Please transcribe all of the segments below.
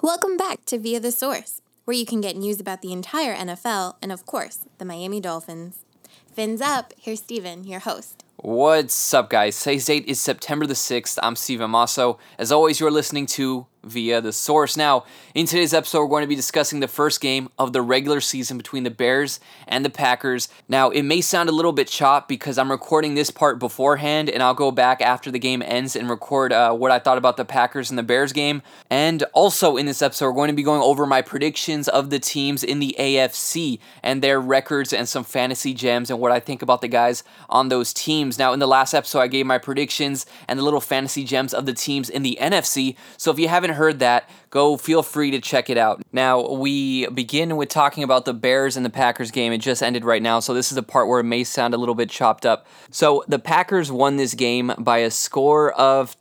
Welcome back to Via the Source, where you can get news about the entire NFL and, of course, the Miami Dolphins. Fins up, here's Steven, your host. What's up, guys? Today's date is September the 6th. I'm Steven Masso. As always, you're listening to Via the Source. Now, in today's episode, we're going to be discussing the first game of the regular season between the Bears and the Packers. Now, it may sound a little bit chopped because I'm recording this part beforehand, and I'll go back after the game ends and record what I thought about the Packers and the Bears game. And also in this episode, we're going to be going over my predictions of the teams in the AFC and their records and some fantasy gems and what I think about the guys on those teams. Now, in the last episode, I gave my predictions and the little fantasy gems of the teams in the NFC. So if you haven't heard that, go feel free to check it out. Now, we begin with talking about the Bears and the Packers game. It just ended right now, so this is the part where it may sound a little bit chopped up. So the Packers won this game by a score of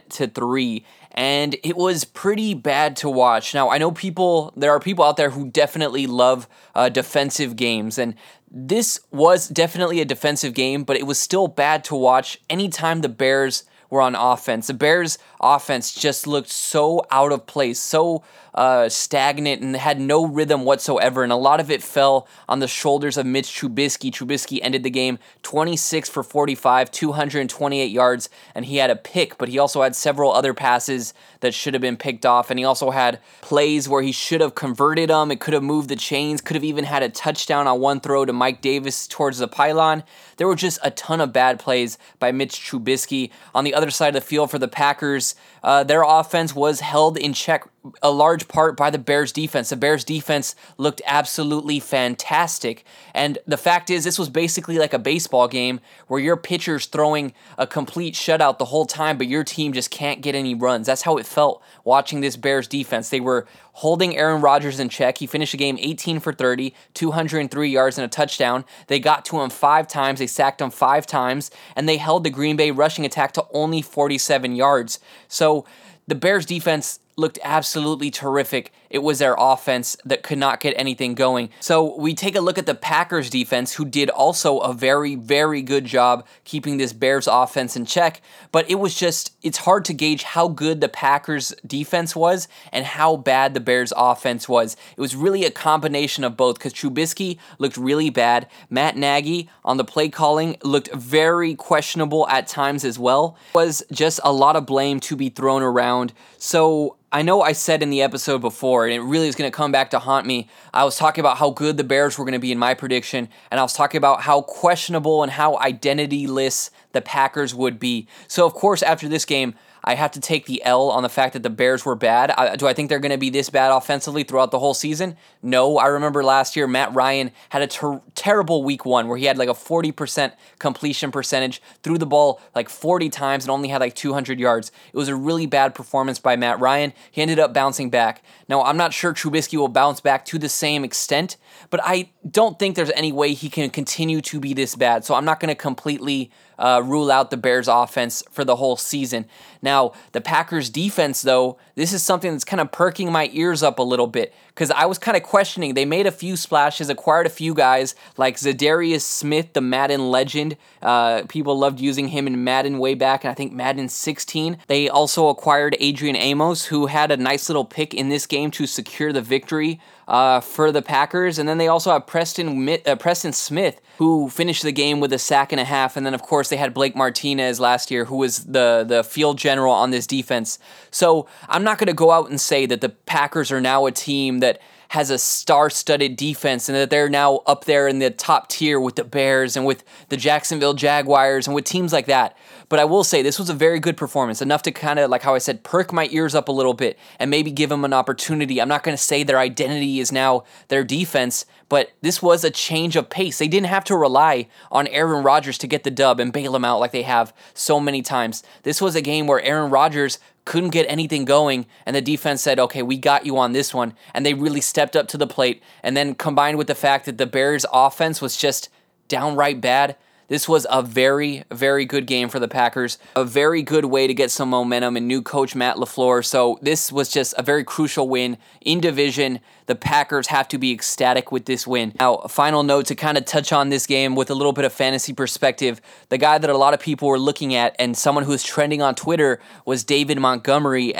10-3. And it was pretty bad to watch. Now, I know there are people out there who definitely love defensive games, and this was definitely a defensive game, but it was still bad to watch anytime the Bears were on offense. The Bears' offense just looked so out of place, so stagnant, and had no rhythm whatsoever, and a lot of it fell on the shoulders of Mitch Trubisky. Trubisky ended the game 26 for 45, 228 yards, and he had a pick, but he also had several other passes that should have been picked off, and he also had plays where he should have converted them. It could have moved the chains, could have even had a touchdown on one throw to Mike Davis towards the pylon. There were just a ton of bad plays by Mitch Trubisky. On the other side of the field for the Packers, their offense was held in check a large part by the Bears defense. The Bears defense looked absolutely fantastic. And the fact is, this was basically like a baseball game where your pitcher's throwing a complete shutout the whole time, but your team just can't get any runs. That's how it felt watching this Bears defense. They were holding Aaron Rodgers in check. He finished the game 18 for 30, 203 yards and a touchdown. They got to him 5 times. They sacked him 5 times, and they held the Green Bay rushing attack to only 47 yards. So the Bears defense looked absolutely terrific. It was their offense that could not get anything going. So we take a look at the Packers defense, who did also a very, very good job keeping this Bears offense in check. But it's hard to gauge how good the Packers defense was and how bad the Bears offense was. It was really a combination of both, because Trubisky looked really bad. Matt Nagy on the play calling looked very questionable at times as well. It was just a lot of blame to be thrown around. So I know I said in the episode before, and it really is going to come back to haunt me, I was talking about how good the Bears were going to be in my prediction, and I was talking about how questionable and how identityless the Packers would be. So, of course, after this game, I have to take the L on the fact that the Bears were bad. Do I think they're going to be this bad offensively throughout the whole season? No. I remember last year, Matt Ryan had a terrible week 1 where he had like a 40% completion percentage, threw the ball like 40 times and only had like 200 yards. It was a really bad performance by Matt Ryan. He ended up bouncing back. Now, I'm not sure Trubisky will bounce back to the same extent, but I don't think there's any way he can continue to be this bad. So I'm not going to completely rule out the Bears offense for the whole season. Now, the Packers defense, though, this is something that's kind of perking my ears up a little bit, because I was kind of questioning. They made a few splashes, acquired a few guys like Zadarius Smith, the Madden legend. People loved using him in Madden way back, and I think Madden 16. They also acquired Adrian Amos, who had a nice little pick in this game to secure the victory for the Packers. And then they also have Preston Smith, who finished the game with a sack and a half. And then, of course, they had Blake Martinez last year, who was the field general on this defense. So I'm not going to go out and say that the Packers are now a team that has a star-studded defense and that they're now up there in the top tier with the Bears and with the Jacksonville Jaguars and with teams like that. But I will say this was a very good performance, enough to kind of, like how I said, perk my ears up a little bit and maybe give them an opportunity. I'm not going to say their identity is now their defense, but this was a change of pace. They didn't have to rely on Aaron Rodgers to get the dub and bail him out like they have so many times. This was a game where Aaron Rodgers couldn't get anything going, and the defense said, okay, we got you on this one, and they really stepped up to the plate. And then combined with the fact that the Bears' offense was just downright bad, this was a very, very good game for the Packers, a very good way to get some momentum and new coach Matt LaFleur. So this was just a very crucial win in division. The Packers have to be ecstatic with this win. Now, a final note to kind of touch on this game with a little bit of fantasy perspective. The guy that a lot of people were looking at and someone who was trending on Twitter was David Montgomery, and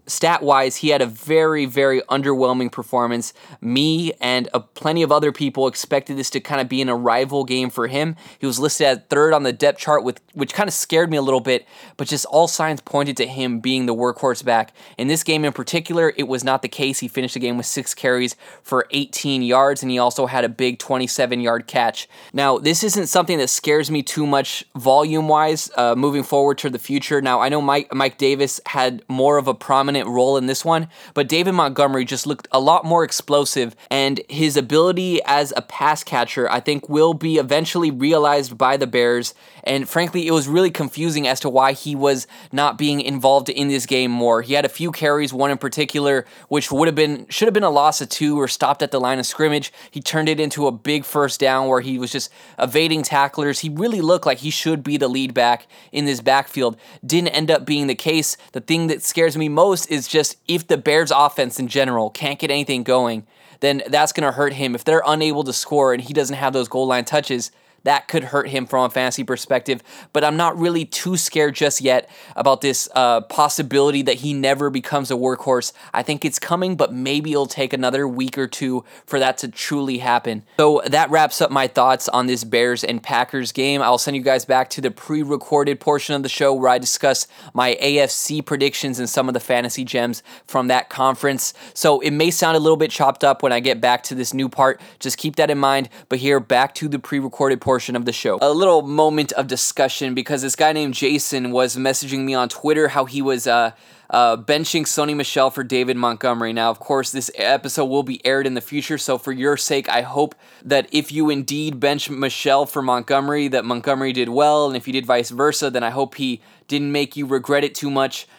stat-wise, he had a very, very underwhelming performance. Me and plenty of other people expected this to kind of be an arrival game for him. He was listed at third on the depth chart, which kind of scared me a little bit, but just all signs pointed to him being the workhorse back. In this game in particular, it was not the case. He finished the game with 6 carries for 18 yards, and he also had a big 27-yard catch. Now, this isn't something that scares me too much volume-wise moving forward to the future. Now, I know Mike Davis had more of a prominent role in this one, but David Montgomery just looked a lot more explosive, and his ability as a pass catcher, I think, will be eventually realized by the Bears. And frankly, it was really confusing as to why he was not being involved in this game more. He had a few carries, one in particular, which should have been a loss of 2 or stopped at the line of scrimmage. He turned it into a big first down where he was just evading tacklers. He really looked like he should be the lead back in this backfield. Didn't end up being the case. The thing that scares me most is just if the Bears offense in general can't get anything going, then that's going to hurt him. If they're unable to score and he doesn't have those goal line touches, that could hurt him from a fantasy perspective. But I'm not really too scared just yet about this possibility that he never becomes a workhorse. I think it's coming, but maybe it'll take another week or 2 for that to truly happen. So that wraps up my thoughts on this Bears and Packers game. I'll send you guys back to the pre-recorded portion of the show where I discuss my AFC predictions and some of the fantasy gems from that conference. So it may sound a little bit chopped up when I get back to this new part. Just keep that in mind. But here, back to the pre-recorded portion of the show. A little moment of discussion because this guy named Jason was messaging me on Twitter how he was benching Sony Michel for David Montgomery. Now, of course, this episode will be aired in the future, so for your sake, I hope that if you indeed bench Michel for Montgomery, that Montgomery did well, and if you did vice versa, then I hope he didn't make you regret it too much.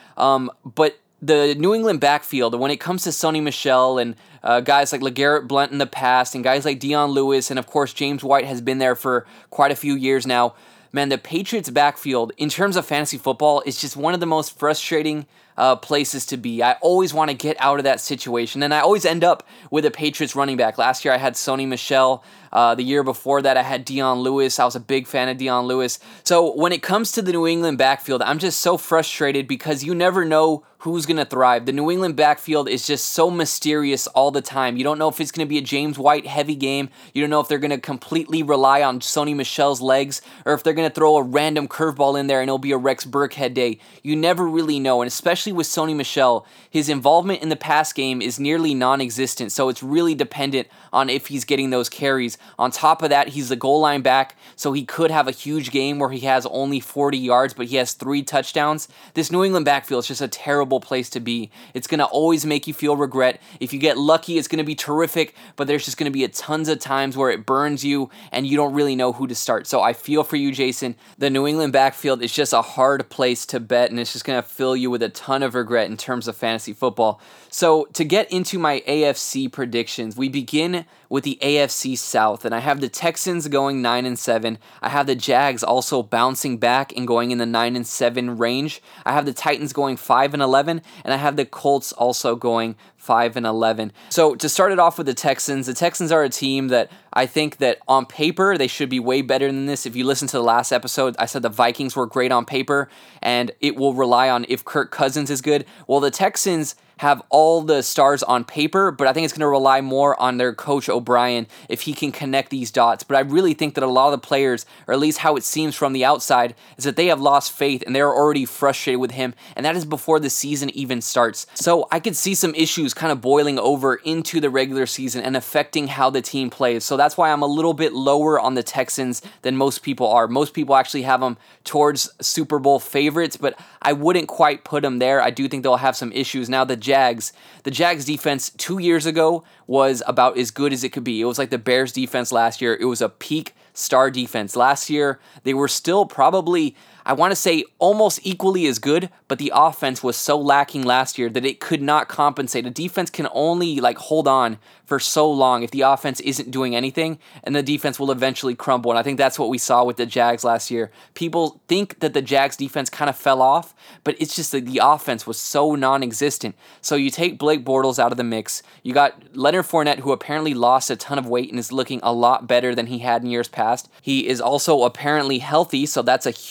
But the New England backfield, when it comes to Sony Michel and guys like LeGarrette Blount in the past, and guys like Dion Lewis, and of course James White has been there for quite a few years now, man, the Patriots backfield, in terms of fantasy football, is just one of the most frustrating places to be. I always want to get out of that situation, and I always end up with a Patriots running back. Last year I had Sony Michel. The year before that I had Dion Lewis. I was a big fan of Dion Lewis. So when it comes to the New England backfield, I'm just so frustrated because you never know who's going to thrive. The New England backfield is just so mysterious all the time. You don't know if it's going to be a James White heavy game. You don't know if they're going to completely rely on Sony Michel's legs or if they're going to throw a random curveball in there and it'll be a Rex Burkhead day. You never really know, and especially with Sony Michel, his involvement in the pass game is nearly non-existent, so it's really dependent on if he's getting those carries. On top of that, he's the goal line back, so he could have a huge game where he has only 40 yards, but he has 3 touchdowns. This New England backfield is just a terrible place to be. It's going to always make you feel regret. If you get lucky, it's going to be terrific, but there's just going to be tons of times where it burns you and you don't really know who to start. So I feel for you, Jason. The New England backfield is just a hard place to bet, and it's just going to fill you with a ton of regret in terms of fantasy football. So to get into my AFC predictions, we begin with the AFC South, and I have the Texans going 9-7. I have the Jags also bouncing back and going in the 9-7 range. I have the Titans going 5-11, and I have the Colts also going 5-11. So to start it off with the Texans are a team that I think that on paper they should be way better than this. If you listen to the last episode, I said the Vikings were great on paper, and it will rely on if Kirk Cousins is good. Well, the Texans have all the stars on paper, but I think it's going to rely more on their coach O'Brien if he can connect these dots. But I really think that a lot of the players, or at least how it seems from the outside, is that they have lost faith and they're already frustrated with him, and that is before the season even starts. So I could see some issues kind of boiling over into the regular season and affecting how the team plays. So that's why I'm a little bit lower on the Texans than most people are. Most people actually have them towards Super Bowl favorites, but I wouldn't quite put them there. I do think they'll have some issues. Now the Jags defense 2 years ago was about as good as it could be. It was like the Bears defense last year. It was a peak star defense. Last year, they were still probably, I want to say, almost equally as good, but the offense was so lacking last year that it could not compensate. A defense can only hold on for so long if the offense isn't doing anything, and the defense will eventually crumble. And I think that's what we saw with the Jags last year. People think that the Jags defense kind of fell off, but it's just that the offense was so non-existent. So you take Blake Bortles out of the mix. You got Leonard Fournette, who apparently lost a ton of weight and is looking a lot better than he had in years past. He is also apparently healthy, so that's a huge thing.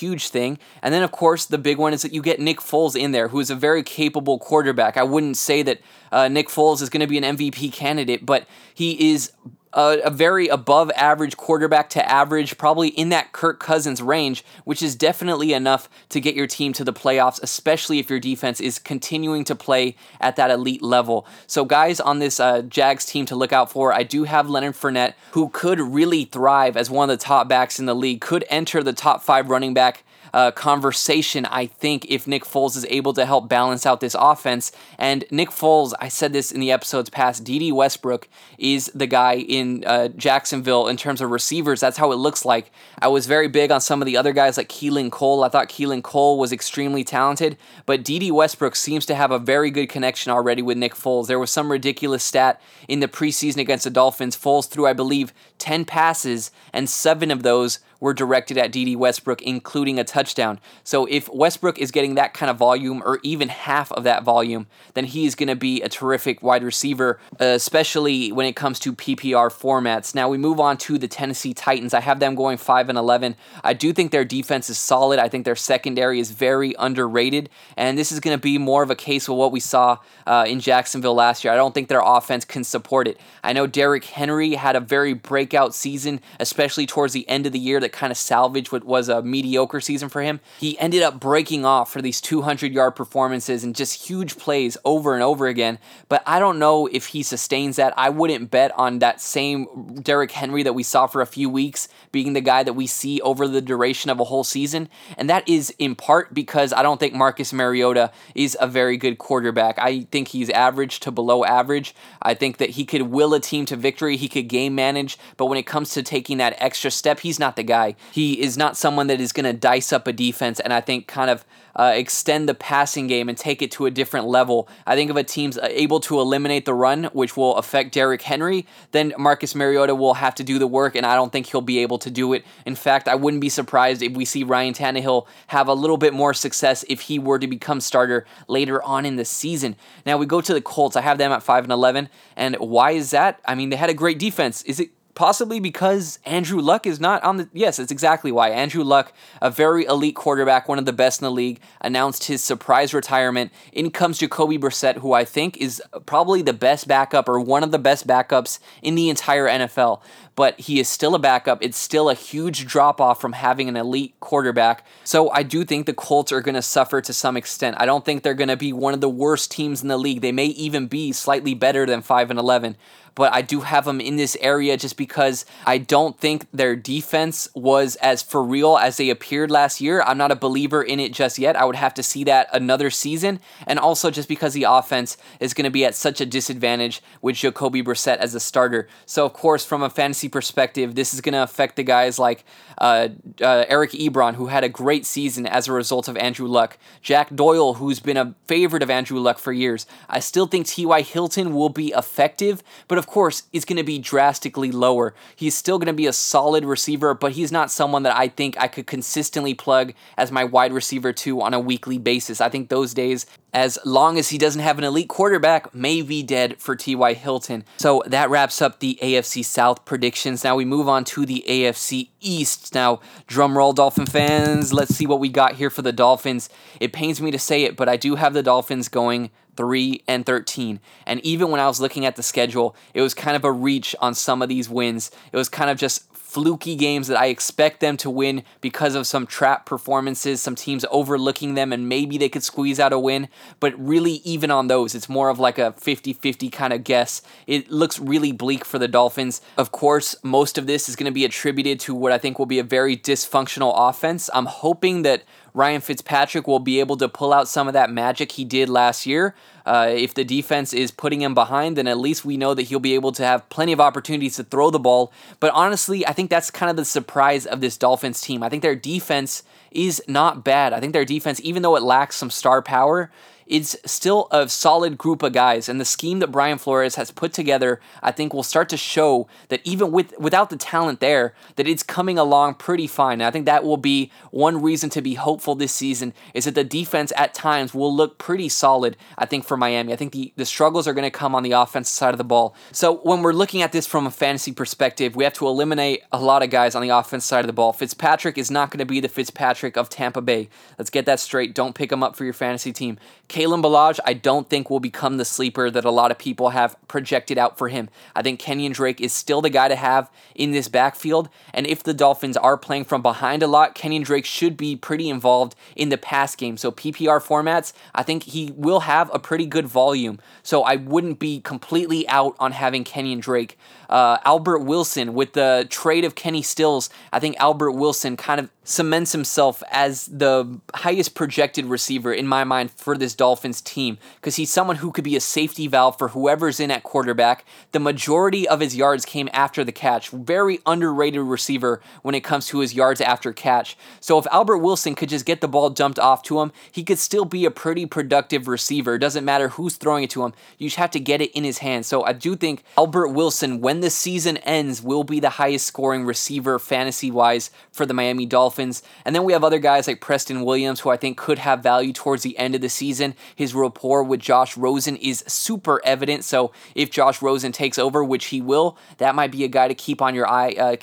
thing. And then, of course, the big one is that you get Nick Foles in there, who is a very capable quarterback. I wouldn't say that Nick Foles is going to be an MVP candidate, but he is a very above average quarterback to average, probably in that Kirk Cousins range, which is definitely enough to get your team to the playoffs, especially if your defense is continuing to play at that elite level. So guys on this Jags team to look out for, I do have Leonard Fournette, who could really thrive as one of the top backs in the league, could enter the top 5 running back conversation, I think, if Nick Foles is able to help balance out this offense. And Nick Foles, I said this in the episodes past, Dede Westbrook is the guy in Jacksonville in terms of receivers. That's how it looks like. I was very big on some of the other guys like Keelan Cole. I thought Keelan Cole was extremely talented, but Dede Westbrook seems to have a very good connection already with Nick Foles. There was some ridiculous stat in the preseason against the Dolphins. Foles threw, I believe, 10 passes, and 7 of those were directed at Dede Westbrook, including a touchdown. So if Westbrook is getting that kind of volume, or even half of that volume, then he's going to be a terrific wide receiver, especially when it comes to PPR formats. Now we move on to the Tennessee Titans. I have them going 5-11. I do think their defense is solid. I think their secondary is very underrated, and this is going to be more of a case of what we saw in Jacksonville last year. I don't think their offense can support it. I know Derrick Henry had a very breakout season, especially towards the end of the year, that kind of salvaged what was a mediocre season for him. He ended up breaking off for these 200-yard performances and just huge plays over and over again, but I don't know if he sustains that. I wouldn't bet on that same Derrick Henry that we saw for a few weeks being the guy that we see over the duration of a whole season, and that is in part because I don't think Marcus Mariota is a very good quarterback. I think he's average to below average. I think that he could will a team to victory, he could game manage, but when it comes to taking that extra step, he's not the guy. He is not someone that is going to dice up a defense and I think kind of extend the passing game and take it to a different level. I think if a team's able to eliminate the run, which will affect Derrick Henry, then Marcus Mariota will have to do the work, and I don't think he'll be able to do it. In fact, I wouldn't be surprised if we see Ryan Tannehill have a little bit more success if he were to become starter later on in the season. Now we go to the Colts. I have them at 5-11, and why is that? I mean, they had a great defense. Is it possibly because Andrew Luck is not on the... Yes, that's exactly why. Andrew Luck, a very elite quarterback, one of the best in the league, announced his surprise retirement. In comes Jacoby Brissett, who I think is probably the best backup or one of the best backups in the entire NFL. But he is still a backup. It's still a huge drop-off from having an elite quarterback. So I do think the Colts are going to suffer to some extent. I don't think they're going to be one of the worst teams in the league. They may even be slightly better than 5-11. But I do have them in this area just because I don't think their defense was as for real as they appeared last year. I'm not a believer in it just yet. I would have to see that another season. And also just because the offense is going to be at such a disadvantage with Jacoby Brissett as a starter. So, of course, from a fantasy perspective, this is going to affect the guys like Eric Ebron, who had a great season as a result of Andrew Luck. Jack Doyle, who's been a favorite of Andrew Luck for years. I still think T.Y. Hilton will be effective, but of course, it's going to be drastically lower. He's still going to be a solid receiver, but he's not someone that I think I could consistently plug as my wide receiver 2 on a weekly basis. I think those days, as long as he doesn't have an elite quarterback, may be dead for T.Y. Hilton. So that wraps up the AFC South predictions. Now we move on to the AFC East. Now, drumroll, Dolphin fans, let's see what we got here for the Dolphins. It pains me to say it, but I do have the Dolphins going 3-13. And even when I was looking at the schedule, it was kind of a reach on some of these wins. It was kind of just fluky games that I expect them to win because of some trap performances, some teams overlooking them, and maybe they could squeeze out a win. But really, even on those, it's more of like a 50-50 kind of guess. It looks really bleak for the Dolphins. Of course, most of this is going to be attributed to what I think will be a very dysfunctional offense. I'm hoping that Ryan Fitzpatrick will be able to pull out some of that magic he did last year. If the defense is putting him behind, then at least we know that he'll be able to have plenty of opportunities to throw the ball. But honestly, I think that's kind of the surprise of this Dolphins team. I think their defense is not bad. I think their defense, even though it lacks some star power, it's still a solid group of guys, and the scheme that Brian Flores has put together, I think, will start to show that even without the talent there, that it's coming along pretty fine. And I think that will be one reason to be hopeful this season, is that the defense at times will look pretty solid, I think, for Miami. I think the struggles are going to come on the offensive side of the ball. So when we're looking at this from a fantasy perspective, we have to eliminate a lot of guys on the offense side of the ball. Fitzpatrick is not going to be the Fitzpatrick of Tampa Bay. Let's get that straight. Don't pick him up for your fantasy team. Kalen Ballage, I don't think will become the sleeper that a lot of people have projected out for him. I think Kenyon Drake is still the guy to have in this backfield, and if the Dolphins are playing from behind a lot, Kenyon Drake should be pretty involved in the pass game. So PPR formats, I think he will have a pretty good volume. So I wouldn't be completely out on having Kenyon Drake. Albert Wilson, with the trade of Kenny Stills, I think Albert Wilson kind of cements himself as the highest projected receiver in my mind for this Dolphins team, because he's someone who could be a safety valve for whoever's in at quarterback. The majority of his yards came after the catch. Very underrated receiver when it comes to his yards after catch. So if Albert Wilson could just get the ball dumped off to him, he could still be a pretty productive receiver. It doesn't matter who's throwing it to him. You just have to get it in his hands. So I do think Albert Wilson, when the season ends, will be the highest scoring receiver fantasy-wise for the Miami Dolphins. And then we have other guys like Preston Williams, who I think could have value towards the end of the season. His rapport with Josh Rosen is super evident. So if Josh Rosen takes over, which he will, that might be a guy to keep on your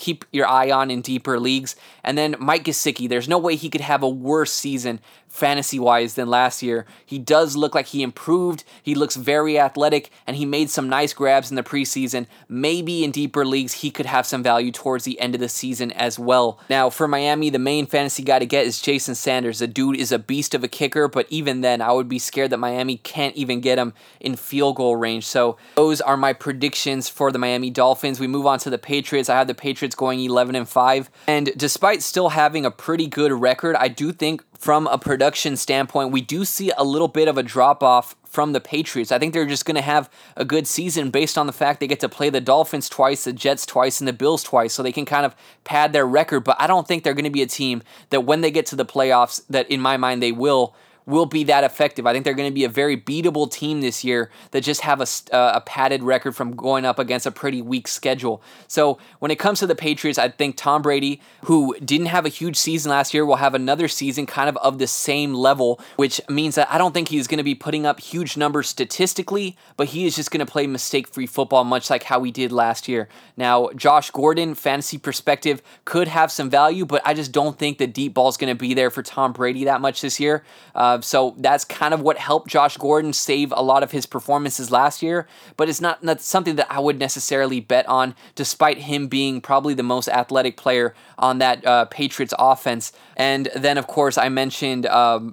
eye on in deeper leagues. And then Mike Gesicki, there's no way he could have a worse season fantasy-wise than last year. He does look like he improved. He looks very athletic, and he made some nice grabs in the preseason. Maybe in deeper leagues, he could have some value towards the end of the season as well. Now, for Miami, the main fantasy guy to get is Jason Sanders. The dude is a beast of a kicker, but even then, I would be scared that Miami can't even get him in field goal range. So those are my predictions for the Miami Dolphins. We move on to the Patriots. I have the Patriots going 11-5, and despite still having a pretty good record, I do think from a production standpoint, we do see a little bit of a drop-off from the Patriots. I think they're just going to have a good season based on the fact they get to play the Dolphins twice, the Jets twice, and the Bills twice, so they can kind of pad their record. But I don't think they're going to be a team that when they get to the playoffs, that in my mind they will be that effective. I think they're going to be a very beatable team this year that just have a padded record from going up against a pretty weak schedule. So when it comes to the Patriots, I think Tom Brady, who didn't have a huge season last year, will have another season kind of the same level, which means that I don't think he's going to be putting up huge numbers statistically, but he is just going to play mistake-free football, much like how we did last year. Now, Josh Gordon, fantasy perspective, could have some value, but I just don't think the deep ball is going to be there for Tom Brady that much this year. So that's kind of what helped Josh Gordon save a lot of his performances last year, but it's not something that I would necessarily bet on, despite him being probably the most athletic player on that Patriots offense. And then, of course, I mentioned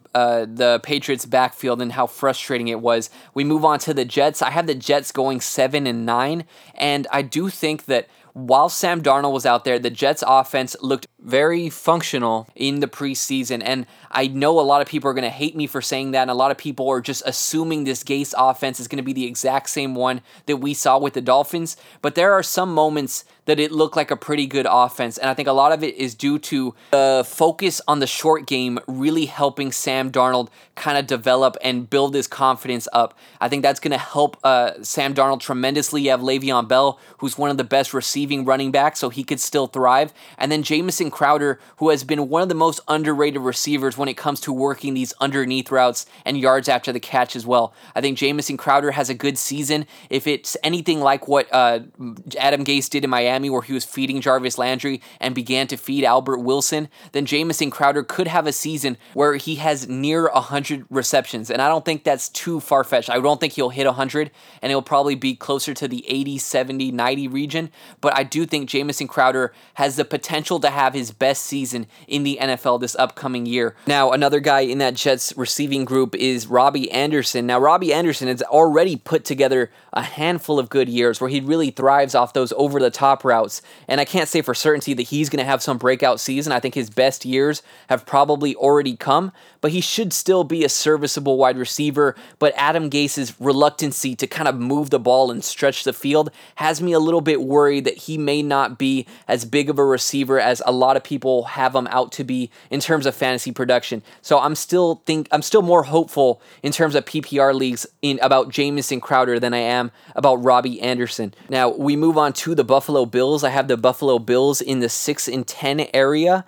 the Patriots backfield and how frustrating it was. We move on to the Jets. I have the Jets going 7-9, and I do think that while Sam Darnold was out there, the Jets offense looked very functional in the preseason. And I know a lot of people are going to hate me for saying that, and a lot of people are just assuming this Gase offense is going to be the exact same one that we saw with the Dolphins. But there are some moments that it looked like a pretty good offense, and I think a lot of it is due to the focus on the short game really helping Sam Darnold kind of develop and build his confidence up. I think that's going to help Sam Darnold tremendously. You have Le'Veon Bell, who's one of the best receiving running backs, so he could still thrive. And then Jamison Crowder, who has been one of the most underrated receivers when it comes to working these underneath routes and yards after the catch as well. I think Jamison Crowder has a good season. If it's anything like what Adam Gase did in Miami, where he was feeding Jarvis Landry and began to feed Albert Wilson, then Jamison Crowder could have a season where he has near 100 receptions. And I don't think that's too far-fetched. I don't think he'll hit 100, and it'll probably be closer to the 80, 70, 90 region. But I do think Jamison Crowder has the potential to have his best season in the NFL this upcoming year. Now, another guy in that Jets receiving group is Robbie Anderson. Now, Robbie Anderson has already put together a handful of good years where he really thrives off those over-the-top routes. And I can't say for certainty that he's going to have some breakout season. I think his best years have probably already come, but he should still be a serviceable wide receiver. But Adam Gase's reluctancy to kind of move the ball and stretch the field has me a little bit worried that he may not be as big of a receiver as a lot lot of people have him out to be in terms of fantasy production. So I'm still more hopeful in terms of PPR leagues about Jamison Crowder than I am about Robbie Anderson. Now we move on to the Buffalo Bills. I have the Buffalo Bills in the 6-10 area.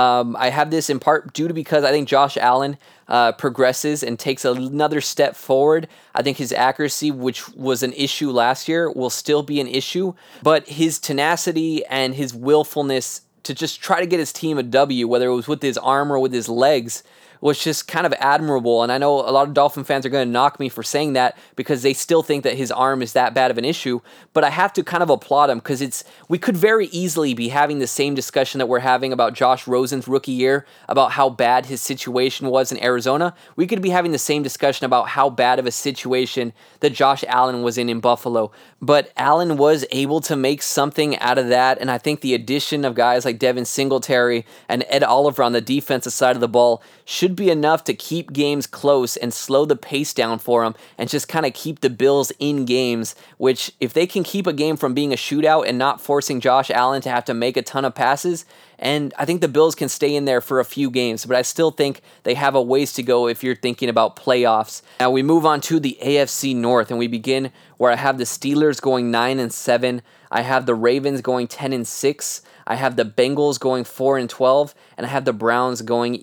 I have this in part due to because I think Josh Allen progresses and takes another step forward. I think his accuracy, which was an issue last year, will still be an issue, but his tenacity and his willfulness to just try to get his team a W, whether it was with his arm or with his legs, was just kind of admirable. And I know a lot of Dolphin fans are going to knock me for saying that because they still think that his arm is that bad of an issue, but I have to kind of applaud him because we could very easily be having the same discussion that we're having about Josh Rosen's rookie year, about how bad his situation was in Arizona. We could be having the same discussion about how bad of a situation that Josh Allen was in Buffalo. But Allen was able to make something out of that, and I think the addition of guys like Devin Singletary and Ed Oliver on the defensive side of the ball should be enough to keep games close and slow the pace down for them and just kind of keep the Bills in games, which if they can keep a game from being a shootout and not forcing Josh Allen to have to make a ton of passes, and I think the Bills can stay in there for a few games, but I still think they have a ways to go if you're thinking about playoffs. Now we move on to the AFC North, and we begin where I have the Steelers going 9-7. I have the Ravens going 10-6. I have the Bengals going 4-12, and I have the Browns going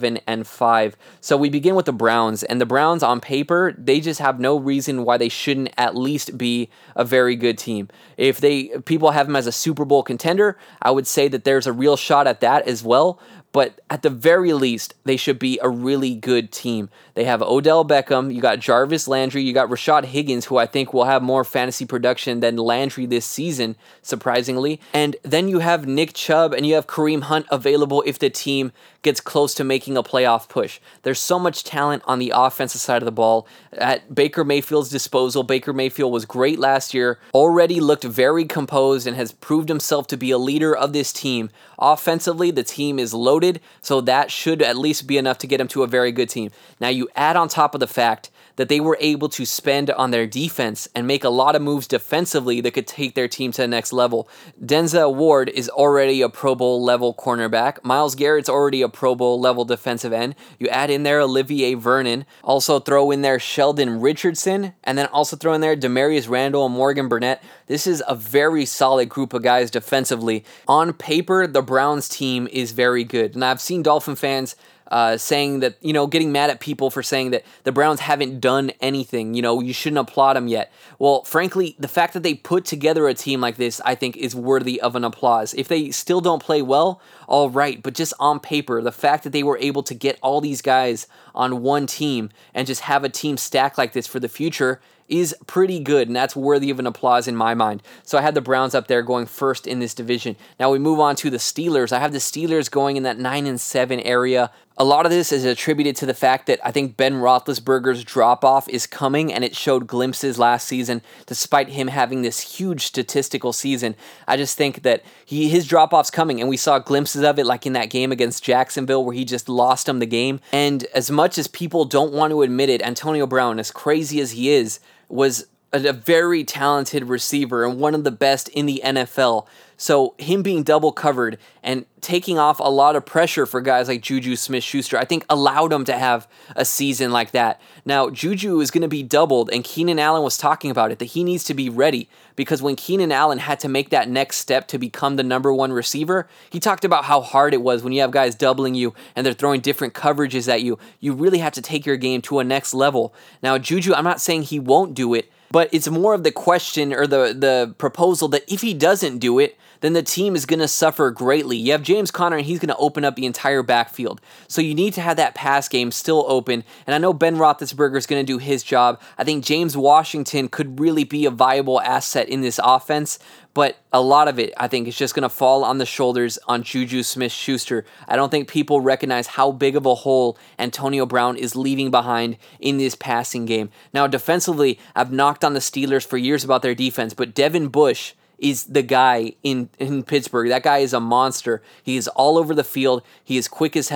11-5. So we begin with the Browns, and the Browns on paper, they just have no reason why they shouldn't at least be a very good team. If people have them as a Super Bowl contender, I would say that there's a real shot at that as well. But at the very least, they should be a really good team. They have Odell Beckham, you got Jarvis Landry, you got Rashad Higgins, who I think will have more fantasy production than Landry this season, surprisingly. And then you have Nick Chubb and you have Kareem Hunt available if the team gets close to making a playoff push. There's so much talent on the offensive side of the ball. At Baker Mayfield's disposal, Baker Mayfield was great last year, already looked very composed and has proved himself to be a leader of this team. Offensively, the team is loaded, so that should at least be enough to get him to a very good team. Now you add on top of the fact that they were able to spend on their defense and make a lot of moves defensively that could take their team to the next level. Denzel Ward is already a Pro Bowl level cornerback. Myles Garrett's already a Pro Bowl level defensive end. You add in there Olivier Vernon, also throw in there Sheldon Richardson, and then also throw in there Demarius Randall and Morgan Burnett. This is a very solid group of guys defensively. On paper, the Browns team is very good. And I've seen Dolphin fans saying that, getting mad at people for saying that the Browns haven't done anything, you shouldn't applaud them yet. Well, frankly, the fact that they put together a team like this, I think, is worthy of an applause. If they still don't play well, all right, but just on paper, the fact that they were able to get all these guys on one team and just have a team stack like this for the future is pretty good, and that's worthy of an applause in my mind. So I had the Browns up there going first in this division. Now we move on to the Steelers. I have the Steelers going in that 9-7 area. A lot of this is attributed to the fact that I think Ben Roethlisberger's drop-off is coming, and it showed glimpses last season, despite him having this huge statistical season. I just think that his drop-off's coming, and we saw glimpses of it like in that game against Jacksonville where he just lost him the game. And as much as people don't want to admit it, Antonio Brown, as crazy as he is, was a very talented receiver and one of the best in the NFL. So him being double covered and taking off a lot of pressure for guys like Juju Smith-Schuster, I think allowed him to have a season like that. Now, Juju is going to be doubled, and Keenan Allen was talking about it, that he needs to be ready, because when Keenan Allen had to make that next step to become the number one receiver, he talked about how hard it was when you have guys doubling you and they're throwing different coverages at you. You really have to take your game to a next level. Now, Juju, I'm not saying he won't do it, but it's more of the question or the proposal that if he doesn't do it, then the team is going to suffer greatly. You have James Conner, and he's going to open up the entire backfield. So you need to have that pass game still open. And I know Ben Roethlisberger is going to do his job. I think James Washington could really be a viable asset in this offense. But a lot of it, I think, is just going to fall on the shoulders on Juju Smith-Schuster. I don't think people recognize how big of a hole Antonio Brown is leaving behind in this passing game. Now, defensively, I've knocked on the Steelers for years about their defense, but Devin Bush is the guy in Pittsburgh. That guy is a monster. He is all over the field. He is quick as hell.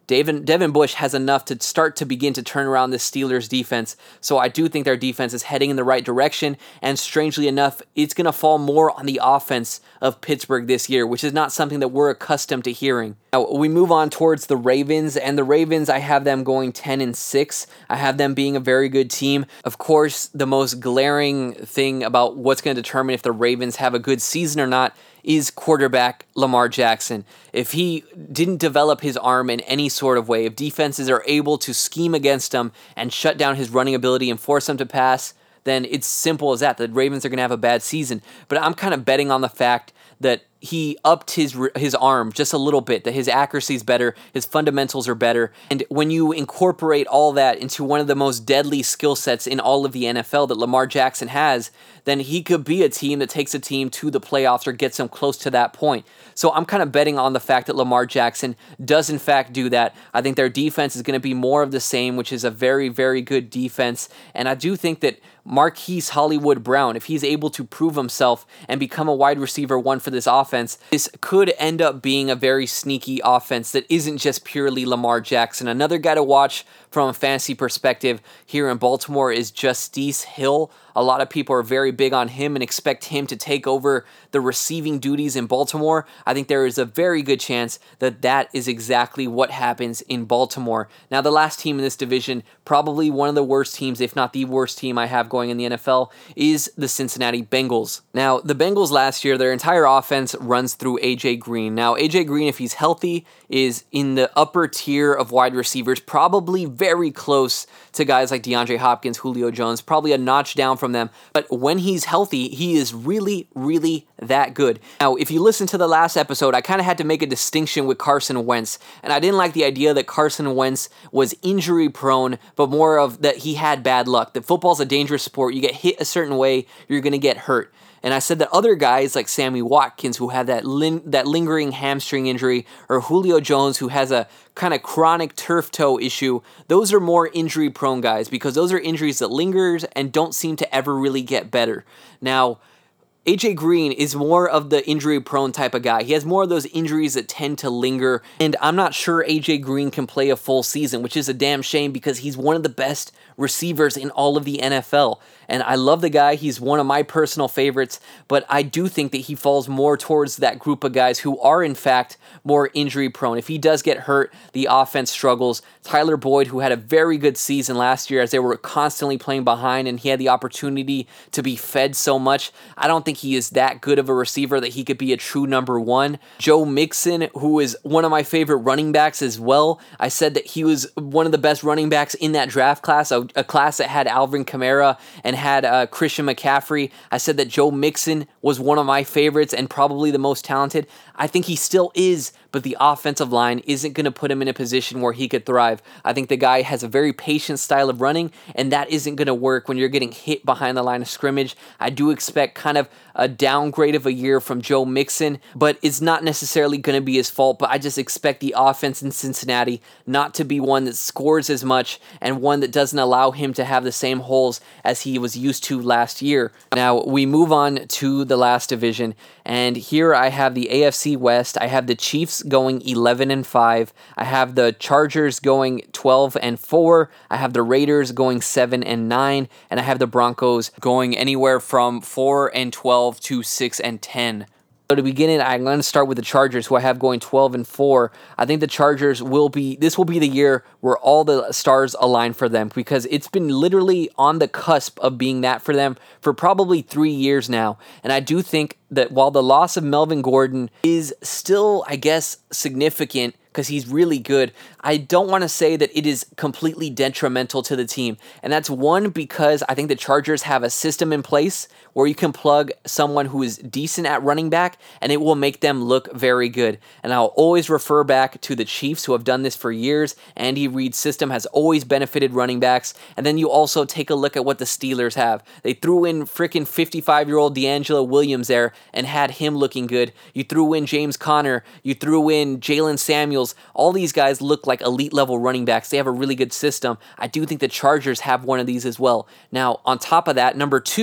Devin Bush has enough to start to begin to turn around this Steelers defense. So I do think their defense is heading in the right direction. And strangely enough, it's going to fall more on the offense of Pittsburgh this year, which is not something that we're accustomed to hearing. Now, we move on towards the Ravens, and the Ravens, I have them going 10-6. I have them being a very good team. Of course, the most glaring thing about what's going to determine if the Ravens have a good season or not is quarterback Lamar Jackson. If he didn't develop his arm in any sort of way, if defenses are able to scheme against him and shut down his running ability and force him to pass, then it's simple as that. The Ravens are going to have a bad season. But I'm kind of betting on the fact that he upped his arm just a little bit, that his accuracy is better, his fundamentals are better. And when you incorporate all that into one of the most deadly skill sets in all of the NFL that Lamar Jackson has, then he could be a team that takes a team to the playoffs or gets them close to that point. So I'm kind of betting on the fact that Lamar Jackson does in fact do that. I think their defense is going to be more of the same, which is a very, very good defense. And I do think that Marquise Hollywood Brown, if he's able to prove himself and become a wide receiver one for this offense, this could end up being a very sneaky offense that isn't just purely Lamar Jackson. Another guy to watch from a fantasy perspective here in Baltimore is Justice Hill. A lot of people are very big on him and expect him to take over the receiving duties in Baltimore. I think there is a very good chance that that is exactly what happens in Baltimore. Now, the last team in this division, probably one of the worst teams, if not the worst team I have going in the NFL, is the Cincinnati Bengals. Now, the Bengals last year, their entire offense runs through A.J. Green. Now, A.J. Green, if he's healthy, is in the upper tier of wide receivers, probably very close to guys like DeAndre Hopkins, Julio Jones, probably a notch down from them. But when he's healthy, he is really, really that good. Now, if you listen to the last episode, I kind of had to make a distinction with Carson Wentz, and I didn't like the idea that Carson Wentz was injury prone, but more of that he had bad luck. That football's a dangerous sport. You get hit a certain way, you're going to get hurt. And I said that other guys like Sammy Watkins, who have that lingering hamstring injury, or Julio Jones, who has a kind of chronic turf toe issue, those are more injury-prone guys because those are injuries that lingers and don't seem to ever really get better. Now, A.J. Green is more of the injury-prone type of guy. He has more of those injuries that tend to linger, and I'm not sure A.J. Green can play a full season, which is a damn shame because he's one of the best receivers in all of the NFL. And I love the guy. He's one of my personal favorites, but I do think that he falls more towards that group of guys who are, in fact, more injury-prone. If he does get hurt, the offense struggles. Tyler Boyd, who had a very good season last year as they were constantly playing behind and he had the opportunity to be fed so much, I don't think he is that good of a receiver that he could be a true number one. Joe Mixon, who is one of my favorite running backs as well. I said that he was one of the best running backs in that draft class, a class that had Alvin Kamara and had Christian McCaffrey. I said that Joe Mixon was one of my favorites and probably the most talented. I think he still is, but the offensive line isn't going to put him in a position where he could thrive. I think the guy has a very patient style of running, and that isn't going to work when you're getting hit behind the line of scrimmage. I do expect kind of a downgrade of a year from Joe Mixon, but it's not necessarily going to be his fault, but I just expect the offense in Cincinnati not to be one that scores as much and one that doesn't allow him to have the same holes as he was used to last year. Now, we move on to the last division, and here I have the AFC West. I have the Chiefs going 11-5. I have the Chargers going 12-4. I have the Raiders going 7-9, and I have the Broncos going anywhere from 4-12 to 6-10. So to begin it, I'm going to start with the Chargers, who I have going 12-4. I think the Chargers will be the year where all the stars align for them because it's been literally on the cusp of being that for them for probably 3 years now. And I do think that while the loss of Melvin Gordon is still, I guess, significant because he's really good, I don't want to say that it is completely detrimental to the team. And that's one, because I think the Chargers have a system in place where you can plug someone who is decent at running back and it will make them look very good. And I'll always refer back to the Chiefs, who have done this for years. Andy Reid's system has always benefited running backs. And then you also take a look at what the Steelers have. They threw in freaking 55-year-old DeAngelo Williams there and had him looking good. You threw in James Conner. You threw in Jalen Samuels. All these guys look like elite level running backs. They have a really good system. I do think the Chargers have one of these as well. Now, on top of that, number 2,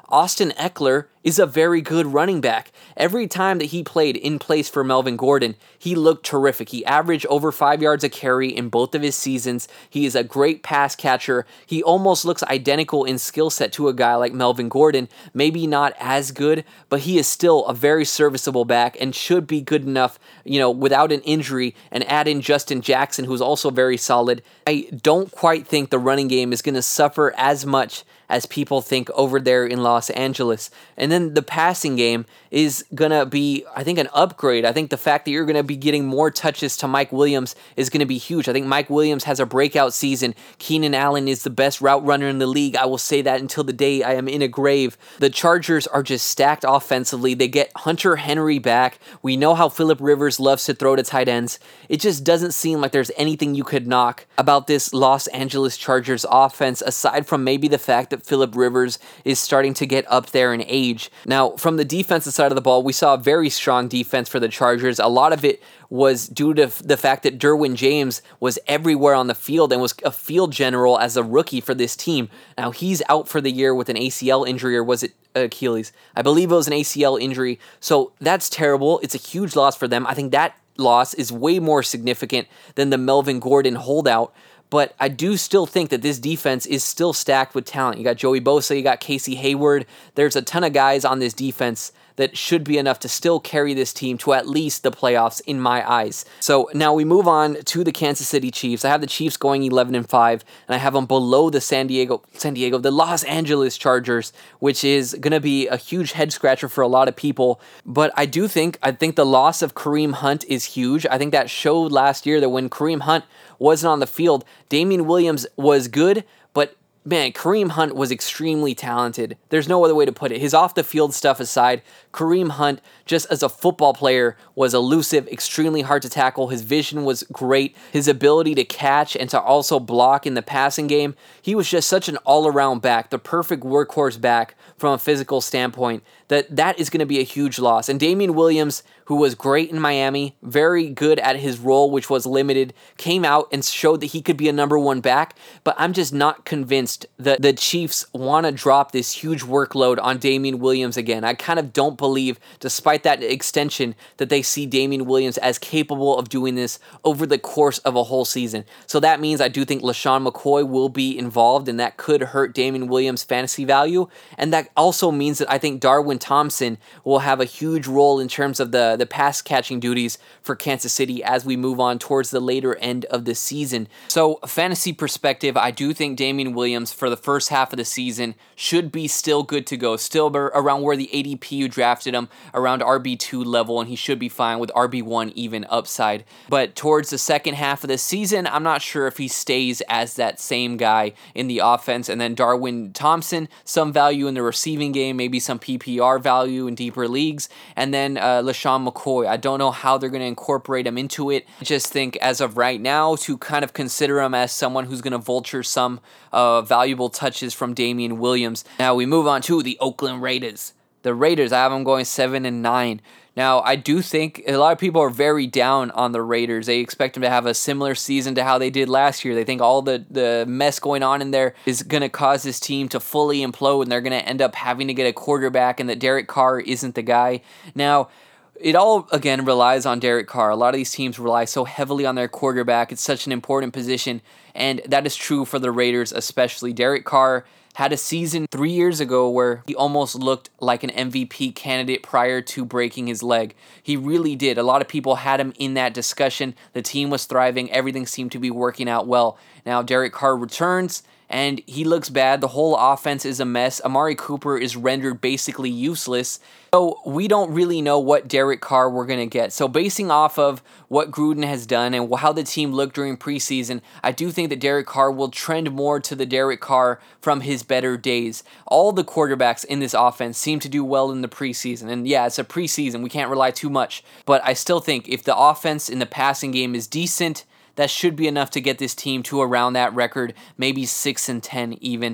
Austin Eckler is a very good running back. Every time that he played in place for Melvin Gordon, he looked terrific. He averaged over 5 yards a carry in both of his seasons. He is a great pass catcher. He almost looks identical in skill set to a guy like Melvin Gordon. Maybe not as good, but he is still a very serviceable back and should be good enough, without an injury, and add in Justin Jackson, who's also very solid. I don't quite think the running game is going to suffer as much as people think over there in Los Angeles. And then the passing game is going to be, I think, an upgrade. I think the fact that you're going to be getting more touches to Mike Williams is going to be huge. I think Mike Williams has a breakout season. Keenan Allen is the best route runner in the league. I will say that until the day I am in a grave. The Chargers are just stacked offensively. They get Hunter Henry back. We know how Phillip Rivers loves to throw to tight ends. It just doesn't seem like there's anything you could knock about this Los Angeles Chargers offense, aside from maybe the fact that Phillip Rivers is starting to get up there in age. Now, from the defensive side of the ball, we saw a very strong defense for the Chargers. A lot of it was due to the fact that Derwin James was everywhere on the field and was a field general as a rookie for this team. Now, he's out for the year with an ACL injury, or was it Achilles? I believe it was an ACL injury. So that's terrible. It's a huge loss for them. I think that loss is way more significant than the Melvin Gordon holdout. But I do still think that this defense is still stacked with talent. You got Joey Bosa, you got Casey Hayward. There's a ton of guys on this defense that should be enough to still carry this team to at least the playoffs in my eyes. So now we move on to the Kansas City Chiefs. I have the Chiefs going 11-5, and I have them below the Los Angeles Chargers, which is going to be a huge head scratcher for a lot of people. But I think the loss of Kareem Hunt is huge. I think that showed last year that when Kareem Hunt wasn't on the field, Damien Williams was good, but man, Kareem Hunt was extremely talented. There's no other way to put it. His off-the-field stuff aside, Kareem Hunt, just as a football player, was elusive, extremely hard to tackle. His vision was great. His ability to catch and to also block in the passing game, he was just such an all-around back, the perfect workhorse back from a physical standpoint, that is going to be a huge loss. And Damien Williams, who was great in Miami, very good at his role, which was limited, came out and showed that he could be a number one back, but I'm just not convinced that the Chiefs want to drop this huge workload on Damien Williams again. I kind of don't believe, despite that extension, that they see Damien Williams as capable of doing this over the course of a whole season. So that means I do think LaShawn McCoy will be involved, and that could hurt Damien Williams' fantasy value. And that also means that I think Darwin Thompson will have a huge role in terms of the pass catching duties for Kansas City as we move on towards the later end of the season. So fantasy perspective, I do think Damien Williams for the first half of the season should be still good to go, still around where the ADP you drafted him, around RB2 level, and he should be fine with RB1 even upside. But towards the second half of the season, I'm not sure if he stays as that same guy in the offense. And then Darwin Thompson, some value in the receiving game, maybe some PPR value in deeper leagues, and then LaShawn McCoy. I don't know how they're going to incorporate him into it. I just think as of right now to kind of consider him as someone who's going to vulture some valuable touches from Damien Williams. Now we move on to the Oakland Raiders. The Raiders, I have them going 7-9. Now, I do think a lot of people are very down on the Raiders. They expect them to have a similar season to how they did last year. They think all the mess going on in there is going to cause this team to fully implode, and they're going to end up having to get a quarterback, and that Derek Carr isn't the guy. Now, it all, again, relies on Derek Carr. A lot of these teams rely so heavily on their quarterback. It's such an important position, and that is true for the Raiders especially. Derek Carr had a season 3 years ago where he almost looked like an MVP candidate prior to breaking his leg. He really did. A lot of people had him in that discussion. The team was thriving. Everything seemed to be working out well. Now Derek Carr returns, and he looks bad. The whole offense is a mess. Amari Cooper is rendered basically useless. So we don't really know what Derek Carr we're going to get. So basing off of what Gruden has done and how the team looked during preseason, I do think that Derek Carr will trend more to the Derek Carr from his better days. All the quarterbacks in this offense seem to do well in the preseason. And yeah, it's a preseason. We can't rely too much. But I still think if the offense in the passing game is decent, that should be enough to get this team to around that record, maybe 6-10 even.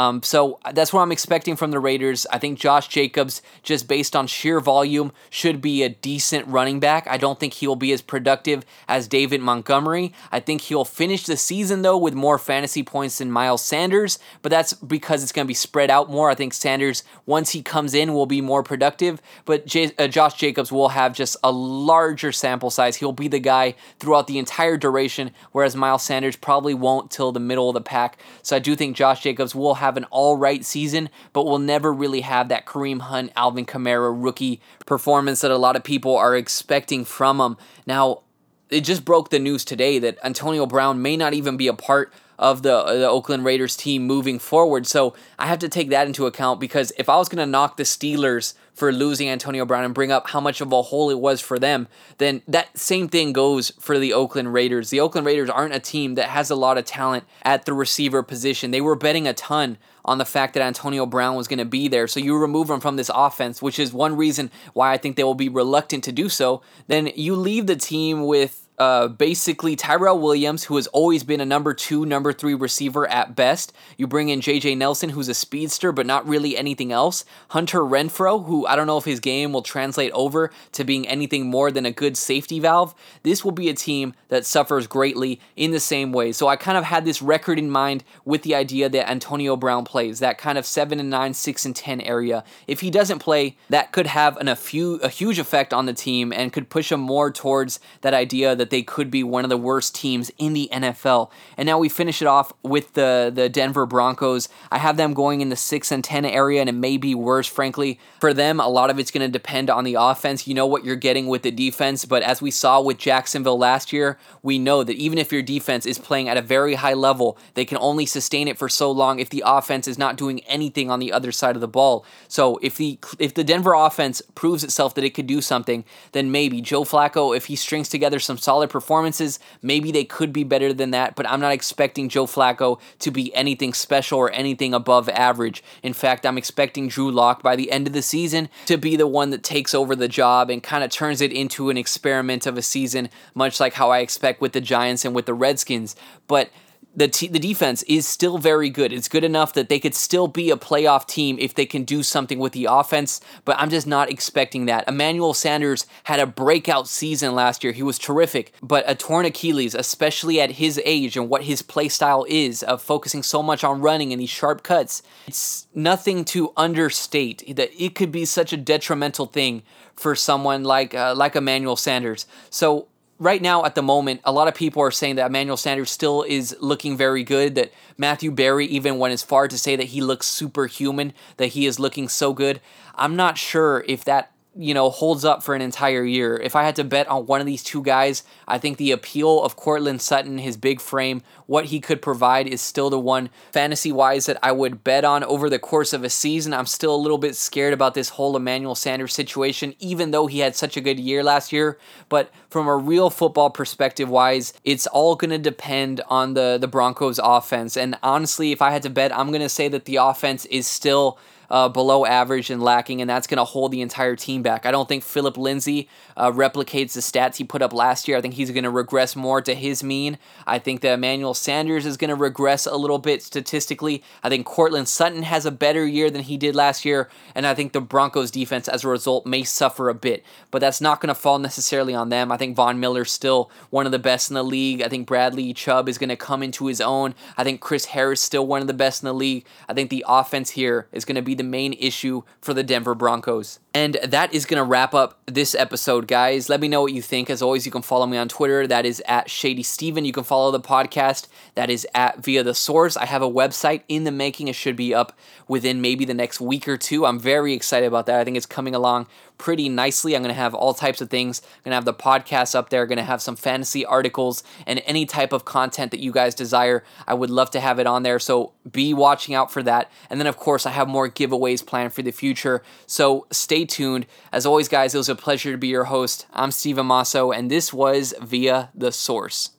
So that's what I'm expecting from the Raiders. I think Josh Jacobs, just based on sheer volume, should be a decent running back. I don't think he'll be as productive as David Montgomery. I think he'll finish the season, though, with more fantasy points than Miles Sanders, but that's because it's going to be spread out more. I think Sanders, once he comes in, will be more productive, but Josh Jacobs will have just a larger sample size. He'll be the guy throughout the entire duration, whereas Miles Sanders probably won't till the middle of the pack. So I do think Josh Jacobs will have an all-right season, but will never really have that Kareem Hunt, Alvin Kamara rookie performance that a lot of people are expecting from him. Now, it just broke the news today that Antonio Brown may not even be a part of the Oakland Raiders team moving forward. So I have to take that into account, because if I was going to knock the Steelers for losing Antonio Brown and bring up how much of a hole it was for them, then that same thing goes for the Oakland Raiders. The Oakland Raiders aren't a team that has a lot of talent at the receiver position. They were betting a ton on the fact that Antonio Brown was going to be there. So you remove him from this offense, which is one reason why I think they will be reluctant to do so. Then you leave the team with basically Tyrell Williams, who has always been a number 2, number 3 receiver at best. You bring in J.J. Nelson, who's a speedster, but not really anything else. Hunter Renfrow, who I don't know if his game will translate over to being anything more than a good safety valve. This will be a team that suffers greatly in the same way. So I kind of had this record in mind with the idea that Antonio Brown plays, that kind of 7-9, 6-10 area. If he doesn't play, that could have a huge effect on the team and could push them more towards that idea that they could be one of the worst teams in the NFL. And now we finish it off with the Denver Broncos. I have them going in the 6-10 area, and it may be worse, frankly. For them, a lot of it's going to depend on the offense. You know what you're getting with the defense, but as we saw with Jacksonville last year, we know that even if your defense is playing at a very high level, they can only sustain it for so long if the offense is not doing anything on the other side of the ball. So if the Denver offense proves itself that it could do something, then maybe Joe Flacco, if he strings together some solid performances, maybe they could be better than that, but I'm not expecting Joe Flacco to be anything special or anything above average. In fact, I'm expecting Drew Lock by the end of the season to be the one that takes over the job and kind of turns it into an experiment of a season, much like how I expect with the Giants and with the Redskins. But the defense is still very good. It's good enough that they could still be a playoff team if they can do something with the offense, but I'm just not expecting that. Emmanuel Sanders had a breakout season last year. He was terrific, but a torn Achilles, especially at his age and what his play style is of focusing so much on running and these sharp cuts, it's nothing to understate that it could be such a detrimental thing for someone like Emmanuel Sanders. So right now, at the moment, a lot of people are saying that Emmanuel Sanders still is looking very good, that Matthew Berry even went as far to say that he looks superhuman, that he is looking so good. I'm not sure if that holds up for an entire year. If I had to bet on one of these two guys, I think the appeal of Courtland Sutton, his big frame, what he could provide is still the one fantasy-wise that I would bet on over the course of a season. I'm still a little bit scared about this whole Emmanuel Sanders situation, even though he had such a good year last year. But from a real football perspective-wise, it's all going to depend on the Broncos' offense. And honestly, if I had to bet, I'm going to say that the offense is still below average and lacking, and that's going to hold the entire team back. I don't think Philip Lindsay replicates the stats he put up last year. I think he's going to regress more to his mean. I think that Emmanuel Sanders is going to regress a little bit statistically. I think Courtland Sutton has a better year than he did last year, and I think the Broncos defense as a result may suffer a bit, but that's not going to fall necessarily on them. I think Von Miller's still one of the best in the league. I think Bradley Chubb is going to come into his own. I think Chris Harris still one of the best in the league. I think the offense here is going to be the main issue for the Denver Broncos. And that is going to wrap up this episode, guys. Let me know what you think. As always, you can follow me on Twitter. That is at ShadySteven. You can follow the podcast. That is at Via the Source. I have a website in the making. It should be up within maybe the next week or two. I'm very excited about that. I think it's coming along pretty nicely. I'm going to have all types of things. I'm going to have the podcast up there. Going to have some fantasy articles and any type of content that you guys desire. I would love to have it on there. So be watching out for that. And then, of course, I have more giveaways planned for the future. So stay tuned. As always, guys, it was a pleasure to be your host. I'm Steve Amaso, and this was Via the Source.